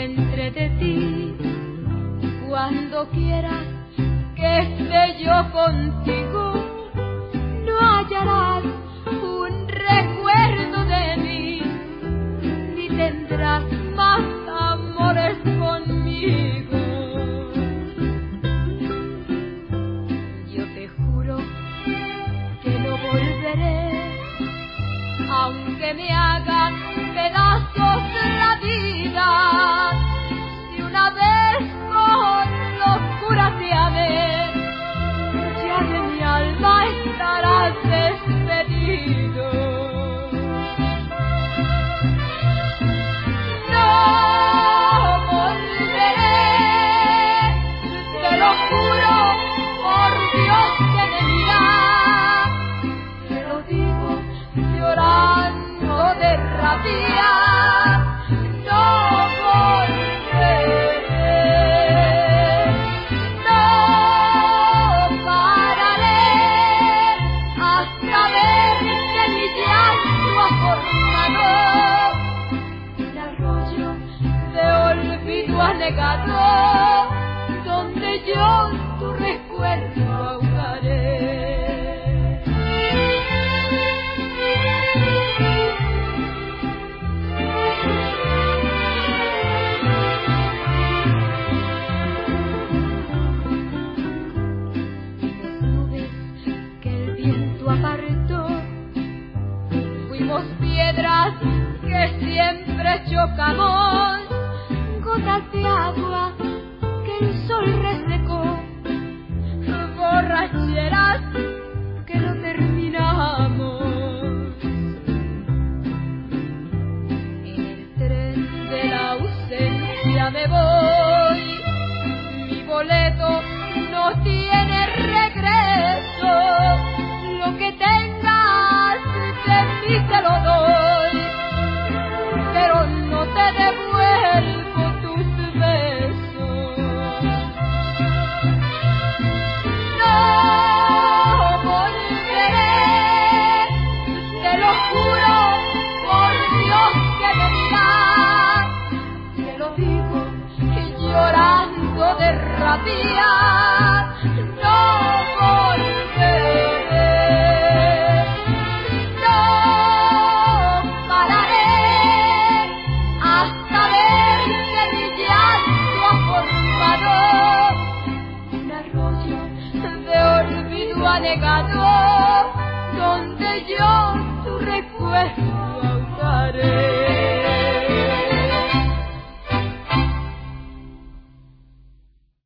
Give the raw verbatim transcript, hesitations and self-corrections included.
vientre de ti. Cuando quieras que esté yo contigo, no hallarás un recuerdo de mí, ni tendrás más amores conmigo. Yo te juro que no volveré, aunque me haga pedazos la vida. Si una vez con locura te amé, ya de mi alma estarás despedido. No volveré, te lo juro, por Dios que me dirá, te lo digo llorando de rabia. No volveré, no pararé hasta ver que mi llanto ha formado un arroyo de olvido anegado, donde yo tu recuerdo ahogaré. Fuimos piedras que siempre chocamos, gotas de agua que el sol resecó, borracheras que no terminamos. En el tren de la ausencia me voy, mi boleto no tiene regreso, lo que tengas de mí te lo doy, pero no te devuelvo tus besos. No volveré, te lo juro, por Dios que me dirá, te lo digo llorando de rabia. No volveré, no pararé hasta ver que mi llanto ha formado un arroyo de olvido anegado.